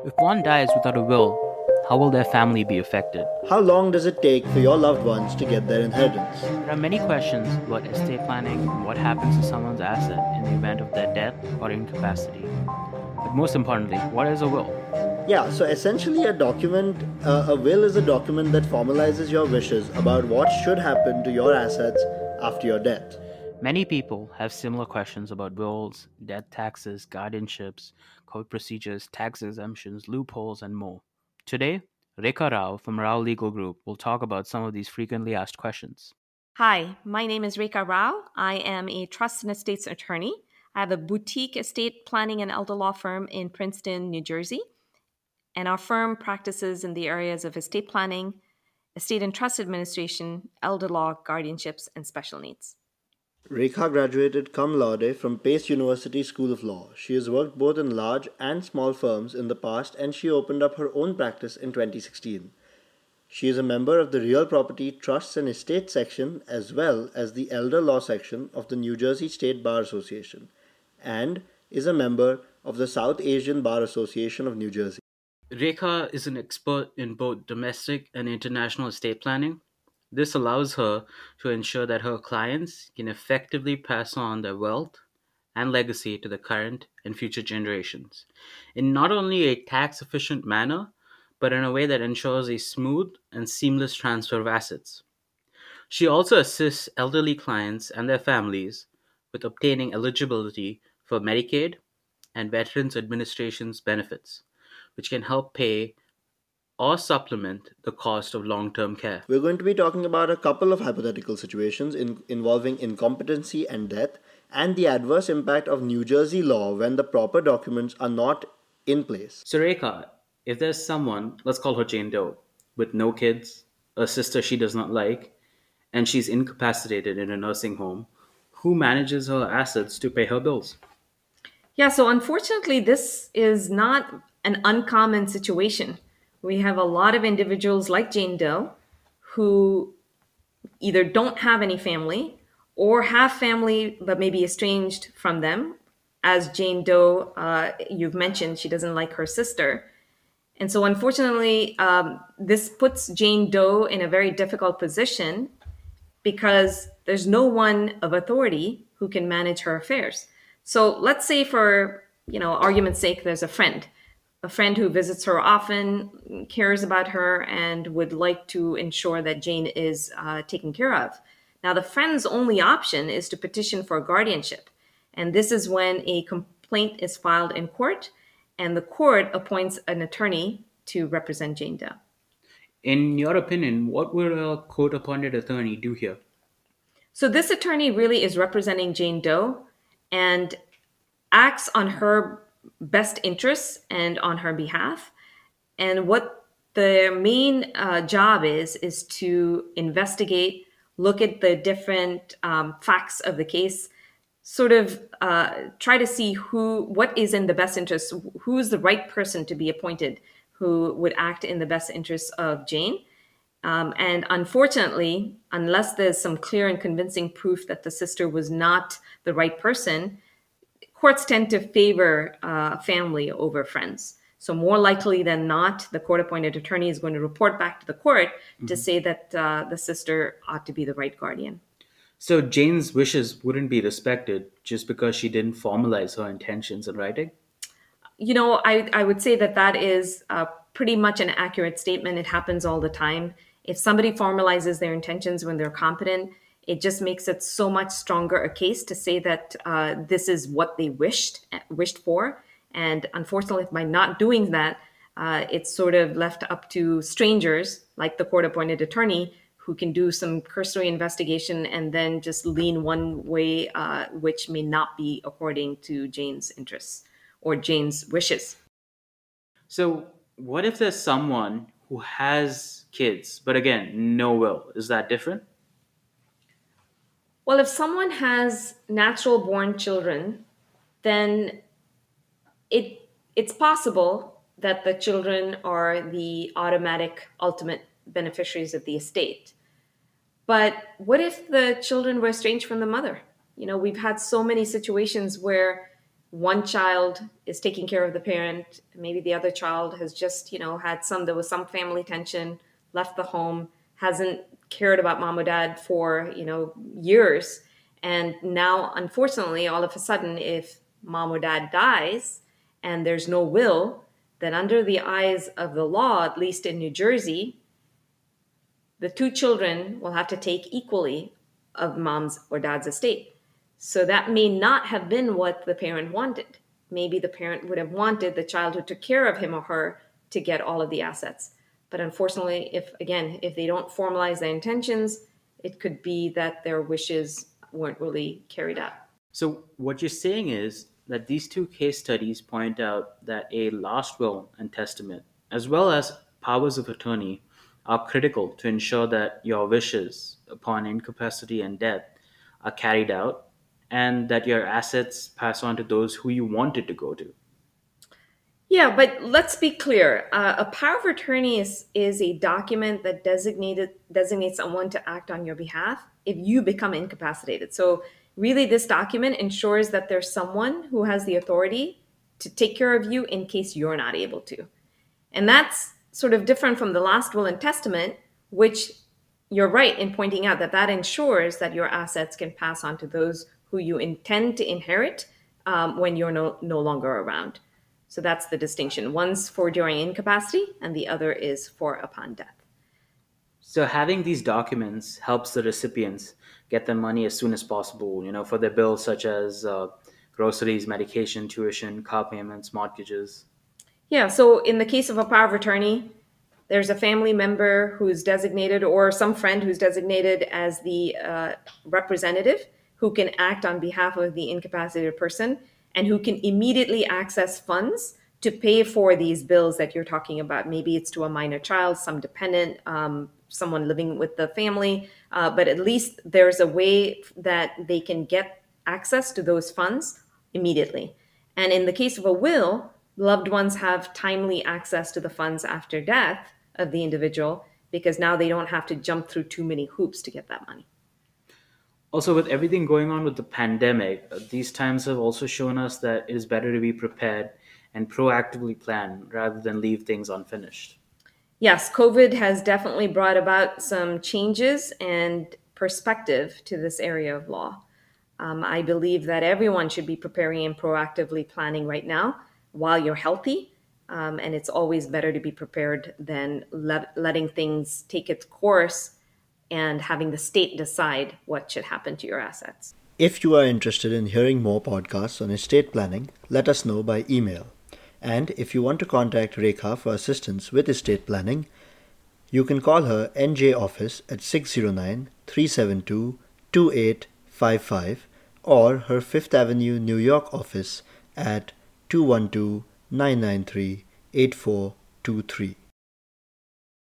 If one dies without a will, how will their family be affected? How long does it take for your loved ones to get their inheritance? There are many questions about estate planning and what happens to someone's asset in the event of their death or incapacity. But most importantly, what is a will? Yeah, so essentially, a will is a document that formalizes your wishes about what should happen to your assets after your death. Many people have similar questions about wills, death taxes, guardianships, code procedures, tax exemptions, loopholes, and more. Today, Rekha Rao from Rao Legal Group will talk about some of these frequently asked questions. Hi, my name is Rekha Rao. I am a trust and estates attorney. I have a boutique estate planning and elder law firm in Princeton, New Jersey. And our firm practices in the areas of estate planning, estate and trust administration, elder law, guardianships, and special needs. Rekha graduated cum laude from Pace University School of Law. She has worked both in large and small firms in the past, and she opened up her own practice in 2016. She is a member of the Real Property Trusts and Estates section as well as the Elder Law section of the New Jersey State Bar Association and is a member of the South Asian Bar Association of New Jersey. Rekha is an expert in both domestic and international estate planning. This allows her to ensure that her clients can effectively pass on their wealth and legacy to the current and future generations in not only a tax efficient manner, but in a way that ensures a smooth and seamless transfer of assets. She also assists elderly clients and their families with obtaining eligibility for Medicaid and Veterans Administration's benefits, which can help pay or supplement the cost of long term care. We're going to be talking about a couple of hypothetical situations involving incompetency and death and the adverse impact of New Jersey law when the proper documents are not in place. So, Rekha, if there's someone, let's call her Jane Doe, with no kids, a sister she does not like, and she's incapacitated in a nursing home, who manages her assets to pay her bills? Yeah, so unfortunately, this is not an uncommon situation. We have a lot of individuals like Jane Doe who either don't have any family or have family but may be estranged from them. As Jane Doe, you've mentioned, she doesn't like her sister. And so, unfortunately, this puts Jane Doe in a very difficult position because there's no one of authority who can manage her affairs. So let's say for, argument's sake, there's a friend who visits her often, cares about her, and would like to ensure that Jane is taken care of. Now, the friend's only option is to petition for guardianship. And this is when a complaint is filed in court, and the court appoints an attorney to represent Jane Doe. In your opinion, what would a court appointed attorney do here? So this attorney really is representing Jane Doe and acts on her best interests and on her behalf. And what the main job is to investigate, look at the different facts of the case, sort of try to see what is in the best interest, who is the right person to be appointed, who would act in the best interest of Jane. And unfortunately, unless there's some clear and convincing proof that the sister was not the right person, courts tend to favor family over friends. So more likely than not, the court-appointed attorney is going to report back to the court to say that the sister ought to be the right guardian. So Jane's wishes wouldn't be respected just because she didn't formalize her intentions in writing? I would say that is pretty much an accurate statement. It happens all the time. If somebody formalizes their intentions when they're competent, it just makes it so much stronger a case to say that this is what they wished for. And unfortunately, by not doing that, it's sort of left up to strangers like the court-appointed attorney who can do some cursory investigation and then just lean one way, which may not be according to Jane's interests or Jane's wishes. So, what if there's someone who has kids, but again, no will? Is that different? Well, if someone has natural born children, then it's possible that the children are the automatic ultimate beneficiaries of the estate. But what if the children were estranged from the mother? We've had so many situations where one child is taking care of the parent, maybe the other child has just, had there was some family tension, left the home, hasn't cared about mom or dad for, years. And now, unfortunately, all of a sudden, if mom or dad dies and there's no will, then under the eyes of the law, at least in New Jersey, the two children will have to take equally of mom's or dad's estate. So that may not have been what the parent wanted. Maybe the parent would have wanted the child who took care of him or her to get all of the assets. But unfortunately, if they don't formalize their intentions, it could be that their wishes weren't really carried out. So, what you're saying is that these two case studies point out that a last will and testament, as well as powers of attorney, are critical to ensure that your wishes upon incapacity and death are carried out and that your assets pass on to those who you want it to go to. Yeah, but let's be clear. A power of attorney is a document that designates someone to act on your behalf if you become incapacitated. So really, this document ensures that there's someone who has the authority to take care of you in case you're not able to. And that's sort of different from the last will and testament, which you're right in pointing out that ensures that your assets can pass on to those who you intend to inherit when you're no longer around. So that's the distinction. One's for during incapacity and the other is for upon death. So having these documents helps the recipients get their money as soon as possible, for their bills such as groceries, medication, tuition, car payments, mortgages. Yeah, so in the case of a power of attorney, there's a family member who's designated or some friend who's designated as the representative who can act on behalf of the incapacitated person and who can immediately access funds to pay for these bills that you're talking about. Maybe it's to a minor child, some dependent, someone living with the family, but at least there's a way that they can get access to those funds immediately. And in the case of a will, loved ones have timely access to the funds after death of the individual because now they don't have to jump through too many hoops to get that money. Also, with everything going on with the pandemic, these times have also shown us that it is better to be prepared and proactively plan rather than leave things unfinished. Yes, COVID has definitely brought about some changes and perspective to this area of law. I believe that everyone should be preparing and proactively planning right now while you're healthy. And it's always better to be prepared than letting things take its course and having the state decide what should happen to your assets. If you are interested in hearing more podcasts on estate planning, let us know by email. And if you want to contact Rekha for assistance with estate planning, you can call her NJ office at 609-372-2855 or her Fifth Avenue, New York office at 212-993-8423.